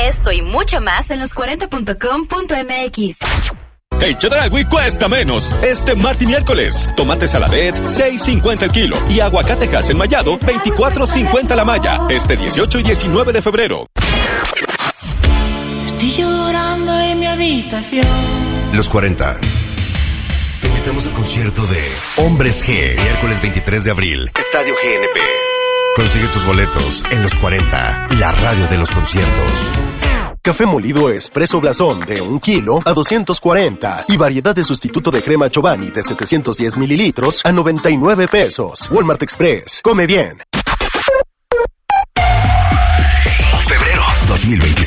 Esto y mucho más en los40.com.mx. El Chedraui cuesta menos. Este martes y miércoles. Tomate saladet, 6.50 el kilo. Y aguacate Hass enmayado, 24.50 la malla. Este 18 y 19 de febrero. Estoy llorando en mi habitación. Los 40. Te invitamos al concierto de Hombres G. Miércoles 23 de abril. Estadio GNP. Consigue tus boletos en Los 40. La radio de los conciertos. Café molido Espresso Blasón de 1 kilo a 240 y variedad de sustituto de crema Chobani de 710 mililitros a 99 pesos. Walmart Express. Come bien. Febrero 2025.